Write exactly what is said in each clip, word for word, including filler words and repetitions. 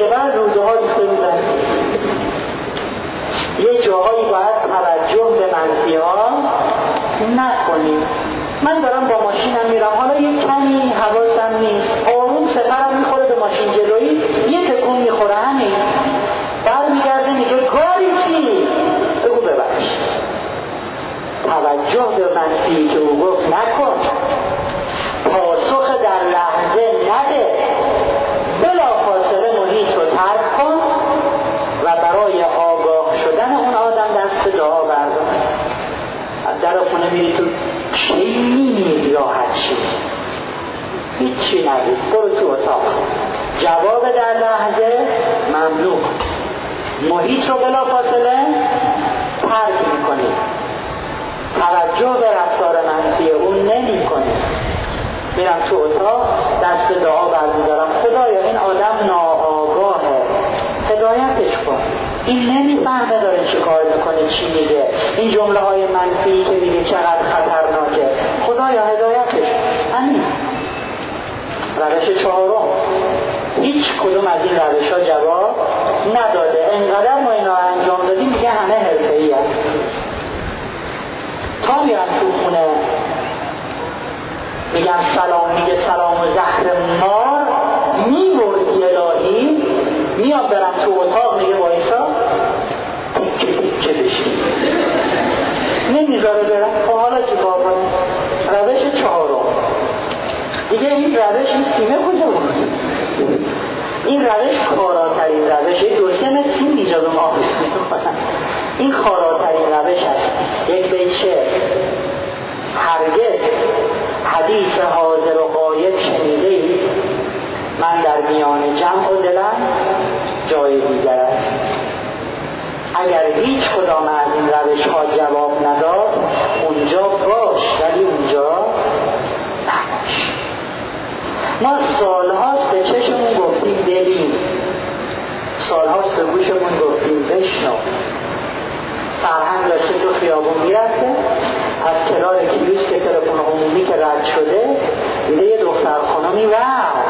بعد روزه ها ریخته میزنه. یه جاهایی باید توجه به منفی ها نکنیم. من دارم با ماشینم میرم، حالا یه کمی حواسم نیست، آروم سفرم میخوره به ماشین جلویی، یه تکون میخوره، همین برمیگرده میگه کاری چی؟ بگو ببخش. توجه به منفی که او گفت نکن، پاسخ در لحظه نده، بلافاصله محیط رو ترک کن و برای آگاه شدن اون آدم دست دعا بردار. از در خونه میری تو چی میمیری راحت شید، هیچی نبید، برو تو اتاق. جواب در لحظه ممنوع، محیط رو بلافاصله ترک میکنی، توجه به رفتار منفی اون نمی کنی. میرم تو اتاق دست دعا برمیدارم، خدایا این آدم ناآگاهه، هدایتش کن، این نمیفهمه داره چی کار میکنه، چی میگه، این جمله های منفی که میگه چقدر خطرناکه، خدایا هدایتش. همین روش چهارم. هیچ کدوم از این روش ها جواب نداده. انقدر ما اینا انجام دادیم میگه همه حرفه‌ای هست. تا میرم تو خونه میگم سلام، میگه سلام و زهر مار میمردی الهی، میام برم تو اتاق میگه وایسا تیکه تیکه بشی، نمیذاره برم. خب حالا چی کار کنم؟ روش چهارم دیگه این روش این سیمه کجا بود؟ این روش خاراترین روشه. دو سه متر سیم اینجا به ما آفیس میکنن. این خاراترین روش هست. یک بیت شعر: هرگز حدیث حاضر و غایب شنیده ای، من در میان جمع و دلم جای دیگر است. اگر هیچ کدام از این روش ها جواب نداد، اونجا باش ولی اونجا نباش. ما سالهاست به چشمون گفتیم ببین، سالهاست به گوشمون گفتیم بشنو. فرهنگ داشته تو خیابون میرفته، از کنار کیوسک تلفن عمومی که رد شده دیده یه دختر خانمی و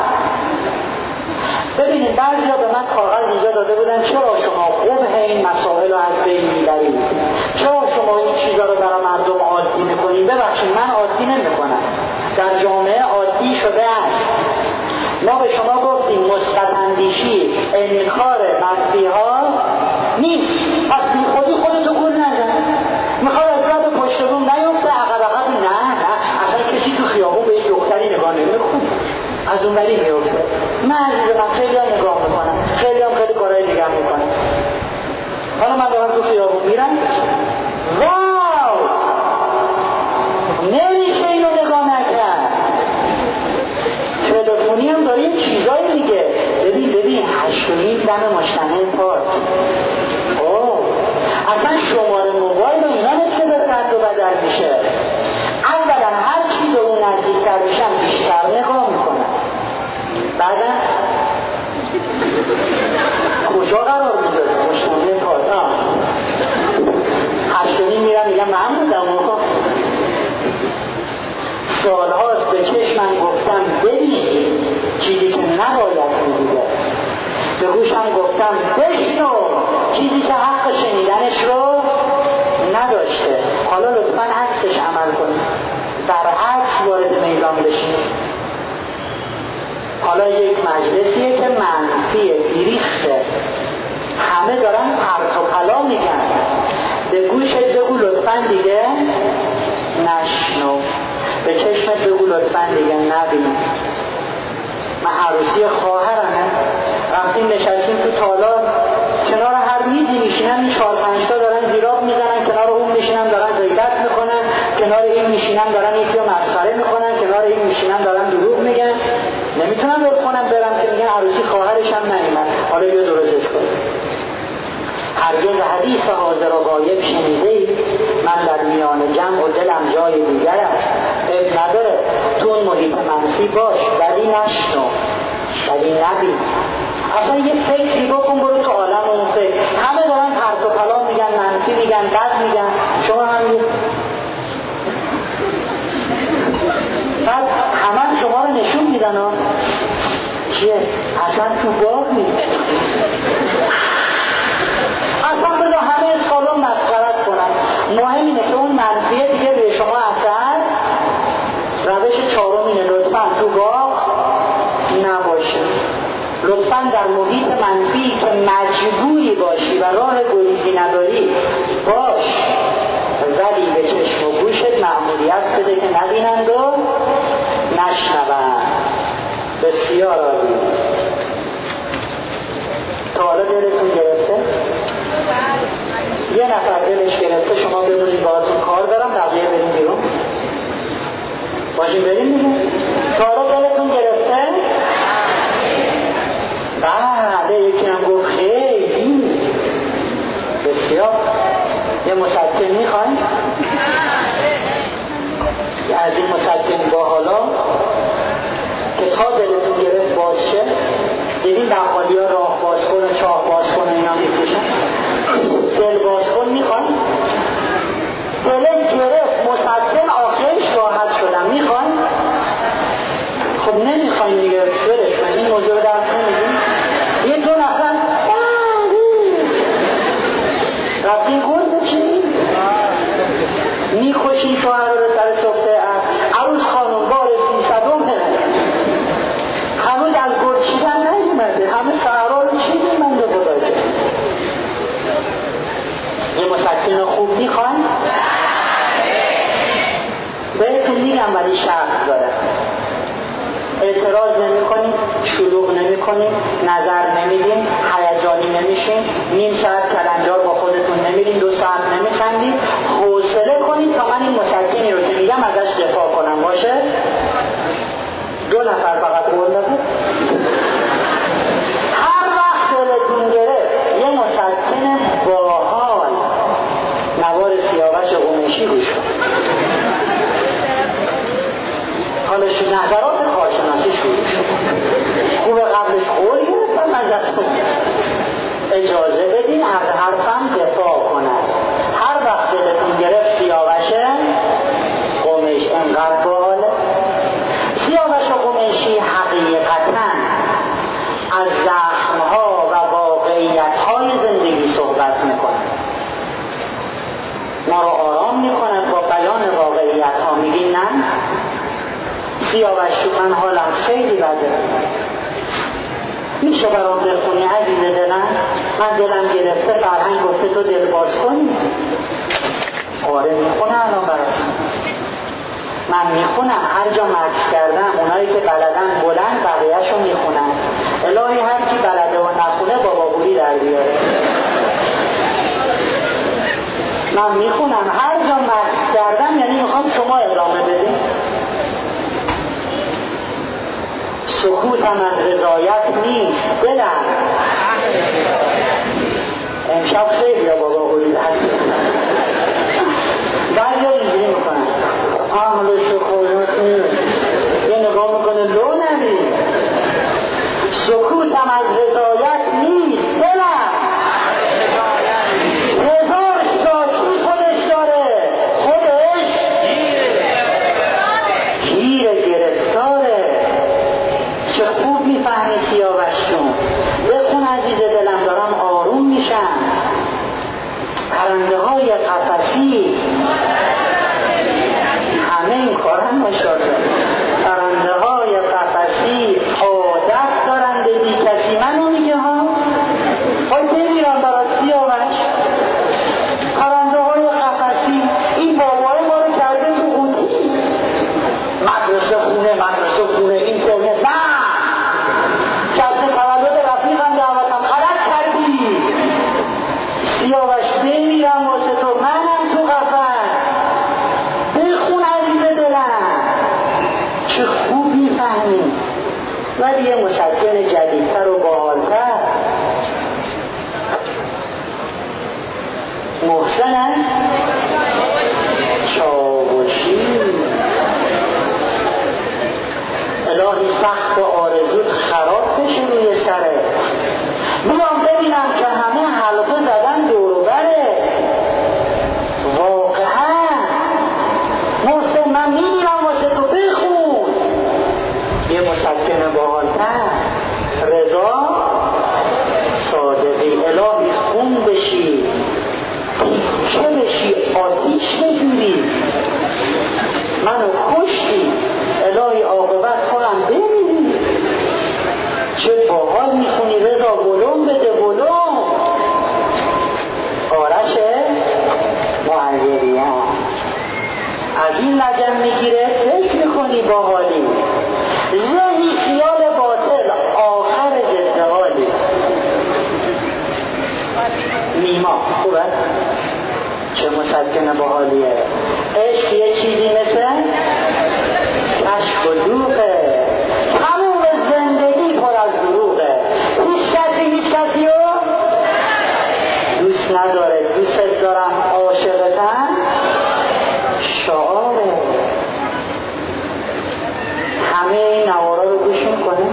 ببینید بعضیا به من کاغذ اینجا داده بودن چرا شما قبح این مسائل رو از بین میبرید، چرا شما این چیزا رو برای مردم عادی میکنید. ببخشید من عادی نمیکنم، در جامعه عادی شده است. ما به شما گفتیم مثبت اندیشی انکار منفی ها نیست، پس بی خودی خودتو گول نزن. میخواد از راه پشت بوم نیفته عقب عقب، نه نه اصلا کسی تو خیابون به یک دختری نگاه نمیکنه، از اون ولی میفته. من عزیز من خیلی هم نگاه میکنم، خیلی هم خیلی کارهای دیگه هم میکنم. حالا من دارم تو خیابون میرم، واو نمیشه اینو نگاه نکرد. تلفنی هم داریم چیزایی میگه، ببین ببین هشتمین دم مشتنه پارک، اوه اصلا شماره موبایل و اینا نیست که داره رد و بدل میشه. اولا هر چی به اون نزدیکتر بشن بیشتر نگاه میکنن، بعدا کجا قرار میذاره مشتنه پارک؟ هشتمین میرم میگم من بودم موقع سالهاست به چشمم گفتم ببین چیزی که نباید میدیده، به گوشم گفتم بشنو چیزی که حق شنیدنش رو نداشته. حالا لطفاً عکسش عمل کنید، برعکس وارد میدان بشین. حالا یک مجلسیه که منفیه، بیریخته، همه دارن پرت و پلا میگن، به گوشت بگو لطفاً دیگه نشنو، به چشمت بگو لطفاً دیگه نبین. من عروسی خواهرمه، رفتیم نشستیم تو تالار، کنار هر میزی میشینن، این چهار پنج تا دارن زیراب میزنن، کنار اون میشینن دارن غیبت میکنن، کنار این میشینن دارن یکی رو مسخره میکنن، کنار این میشینن دارن دروغ میگن. نمیتونم ول کنم برم که میگن عروسی خواهرش هم نمیمد، حالا بیا درستش کن. هرگز حدیث حاضر و غایب شنیده ای، من در میان جمع و دلم جای دیگر است. اب نداره تو اون محیط منفی باش ولی نشنو، ولی نبین. اصلا یه فکری بکن، برو تو عالم اون فکر. همه دارن پرت و پلا میگن، منفی میگن، بد میگن، شما هم یه بعد همه شما رو نشون میدن ها چیه؟ اصلا تو باغ نیست. اصلا بذار همه سالن مسخرت کنن. مهم اینه که اون منفیه دیگه به شما اثر. روش چهارم اینه لطفاً تو باغ نباشه. لطفاً در محیط منفی که مجبوری باشی و راه گریزی نداری باش، ولی به چشم و گوشت مأموریت بده که نبینند و نشنوند. بسیار عالی. تا حالا دلتون گرفته؟ یه نفر دلش گرفته شما بمونید باهاتون کار دارم، بقیه بریم بیرون. باشیم بریم دیگه. تا حالا دلتون گرفته؟ بله. یکی هم گفت خیلی. بسیار. یه مسکن میخواین؟ از این مسکن با حالا که تا دلتون گرفت باز شه. دیدین بقالی ها راه باز کن و چاه باز کن اینا میپوشن. دل باز کن میخواین؟ دل گرفت مسکن آخرش راحت شدم میخواین؟ خب نمیخواین دیگه برش کن. این موضوع رو درست نمیدین؟ یه دو نفر رفتین گرد چی؟ میخوشین شوهر رو سر صفته عروس خانم بار بیصدم هنوز از گرد چیدن نیومده. همه سهرها رو چیدیم من دو بوداجه. یه مسکن خوب میخواین؟ بهتون میگم ولی شرط داره. اعتراض نمی کنیم، شلوغ نمی کنیم، نظر نمیدیم، هیجانی نمیشیم، نیم ساعت کلنجار با خودتون نمیریم، دو ساعت نمیخندیم. حوصله کنید تا من این مسکنی رو که میگم ازش دفاع کنم. باشه؟ دو نفر فقط قول داده. هر وقت دلتون گرفت یه مسکن باحال نوار سیاوش قمیشی گوش کن. حالا شو نظرات کارشناسی شروع شد. خوب قبلش قول گرفتم ازتون اجازه بدین از حرفم دفاع کنم. هر وقت دلتون گرفت سیاوشه قمیش انقدر باحاله. سیاوش قمیشی حقیقتاً از زخمها و واقعیت‌های زندگی صحبت میکنه. ما رو آرام میکنه با بیان واقعیت‌ها. میگین نه؟ سیاوش من حالم خیلی بده، میشه برام بخونی عزیز دلم؟ من دلم گرفته، فرهنگ گفته تو دل باز کنی. آره میخونه الان براتون. من میخونم هر جا مکس کردم. اونایی که بلدن بلند بقیهشو میخونن. الهی هر کی بلده و نخونه بابا بولی در بیاره. من میخونم هر جا مکس کردم، یعنی میخوام شما ادامه بدین. سکوتم از رضایت نیست دلم. امشب خیلی ها بابا قولید بعضی ها اینجوری میکنن عمل شکایت نیست. یه نگاه میکنه لو نبید. سکوتم از رضایت نیست دلم. هزار شاکی خودش داره، خودش گیر گرفتاره. چه خوب میفهمی سیاوش جون. بخون عزیز دلم، دارم آروم میشم. پرنده های قفسی همه این کارن ماشاءالله. پرنده های قفسی عادت دارن به بی کسی. منو میگه ها های بمیرم برای سیاوش. پرنده های قفسی این بابای ما رو کرده تو قوطی. مدرسه خونه مدرسه خونه این خونه. نه جشن تولد رفیقم دعوتم غلط کردی. سیاوش بمیرم واسه تو، منم تو قفس. بخون عزیز دلم. چه خوب میفهمی. ولی یه مسکن جدیدتر و باحالتر. محسنن چاوشی. الهی سخت آرزوت خراب بشه روی سره. میام ببینم که همه حلقه زدن دور و بره. واقعا محسن من میمیرم واسه تو، بخون. یه مسکن باحالتر. چه باحال میخونی رضا، ولوم بده ولوم. آرش معلمیان از این لجن میگیره، فکر میکنی باحالی، ذهنی خیال باطل، آخر ضد حالی. نیما خوبه؟ چه مسکن باحالیه. عشق یه چیزی مثل کشف و دوغه، تموم زندگی پر از دروغه. هیچ کسی هیچ کسی رو دوست نداره. دوست دارم عاشقتن شعاره. همه این نوارا رو گوش میکنه.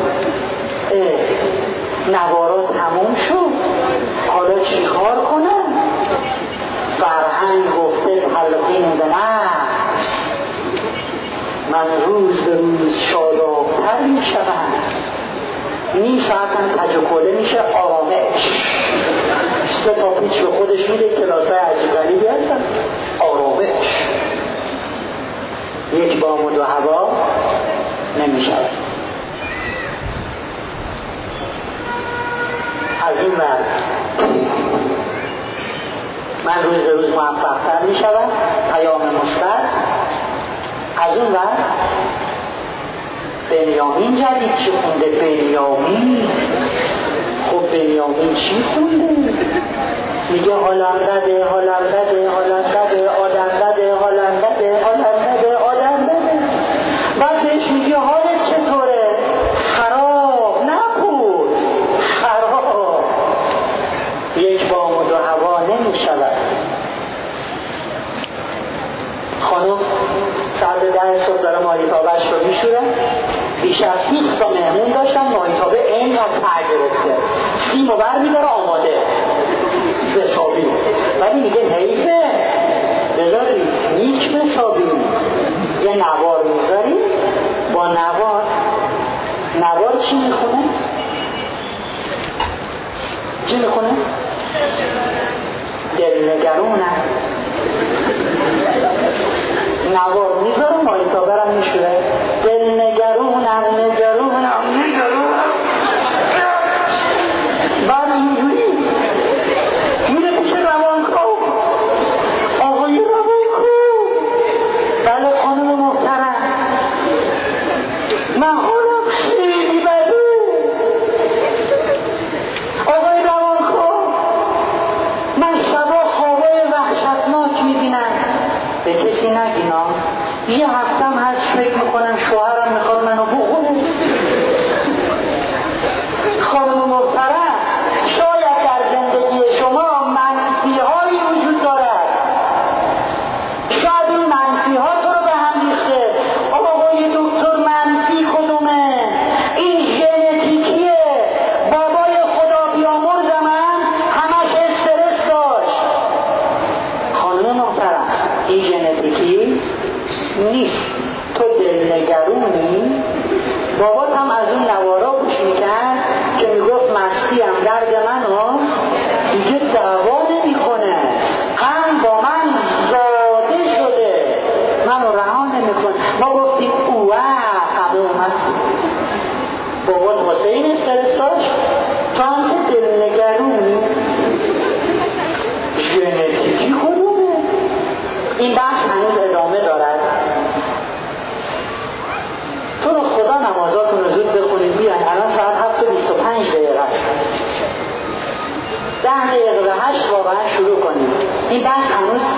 نوارا تموم شد، حالا چی کار کنم؟ فرهنگ گفته تلقین به نفس، من روز به روز شادابتر میشوم. نیم ساعت هم تجکله میشه، آرامش. سه تا پیچ به خودش میده، کلاسای عجیب غریبی هستن. آرامش. یک بام و دو هوا نمیشود. از این ور من روز به روز موفق‌تر میشوم، پیام مثبت. از اون ور بنیامین جدید چی خونده؟ بنیامین خب بنیامین چی خونده؟ میگه حالم بده، حالم بده، حالم بده، آدم بده، حالم بده، حالم بده، آدم بده. بعد بهش میگه حالت چطوره؟ خراب. نبود خراب. یک بام و دو هوا نمیشود. خانم ساعت ده صبح داره ماهیتابه‌اش رو میشوره. بیشتر هیچ تا مهمون داشتن، ماهیتابه اینقدر پر گرفته، سیمو بر میداره آماده بسابی. ولی میگه حیفه بذاری نیک بسابی. یه نوار میذاری، با نوار نوار چی میخونه؟ چی میخونه؟ دلنگرونه. نوار میذاره، ماهیتابه رو میشوره. دلنگرونم نگرونم نگرونم. بعد اینجوری میره پیش روانکاو. آقای روانکاو، بله خانم محترم، من حالم خیلی بده. آقای روانکاو، من شبا خوابای وحشتناک میبینم. به کسی نگینا، یه هفتم هست فکر میکنم شوهرم میخواد منو بخونه. خانم محترم، شاید در زندگی شما منفی هایی وجود دارد، شاید این منفی ها تو رو به هم ریخته. آقای دکتر منفی کدومه؟ این ژنتیکیه. بابای خدا بیامرز من همش استرس داشت. خانم محترم، این ژنتیکی نیست. تو دلنگرونی. بابات هم از اون نوارا گوش میکرد که میگفت مستی هم درد منو دیگه دعوا نمیکنه، هم با من زاده شده، منو رها نمیکنه. ما گفتیم اوه همه اومد. بابات واسه این استرس داشت، تو هم که دلنگرونی. ژنتیکی کدومه؟ این بحث هنوز ادامه دارد. تو رو خدا نمازاتون رو زود بخونید بیاین. الان ساعت هفت و بیست و پنج دقیقه است. ده دقیقه به هشت واقعا شروع کنید. این بحث هنوز